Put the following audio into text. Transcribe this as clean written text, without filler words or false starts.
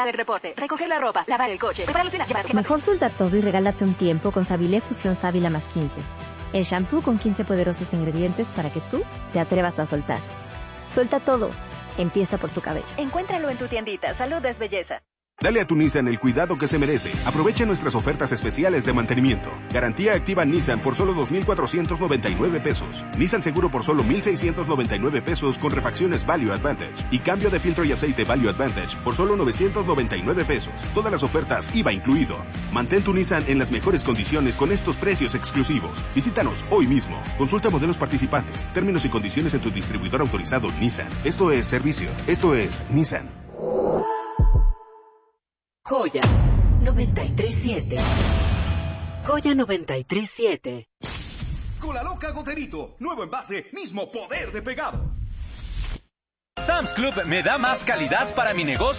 El reporte, recoger la ropa, lavar el coche, preparar la cena, llevar... Mejor suelta todo y regálate un tiempo con Sabilé Fusión Sábila más 15. El shampoo con 15 poderosos ingredientes para que tú te atrevas a soltar. Suelta todo. Empieza por tu cabello. Encuéntralo en tu tiendita. Salud es belleza. Dale a tu Nissan el cuidado que se merece. Aprovecha nuestras ofertas especiales de mantenimiento. Garantía activa Nissan por solo 2,499 pesos. Nissan Seguro por solo 1,699 pesos con refacciones Value Advantage. Y cambio de filtro y aceite Value Advantage por solo 999 pesos. Todas las ofertas IVA incluido. Mantén tu Nissan en las mejores condiciones con estos precios exclusivos. Visítanos hoy mismo. Consulta modelos participantes. Términos y condiciones en tu distribuidor autorizado Nissan. Esto es servicio. Esto es Nissan. Joya 93.7. Joya 93.7. Cola Loca Goterito. Nuevo envase, mismo poder de pegado. Sam's Club me da más calidad para mi negocio.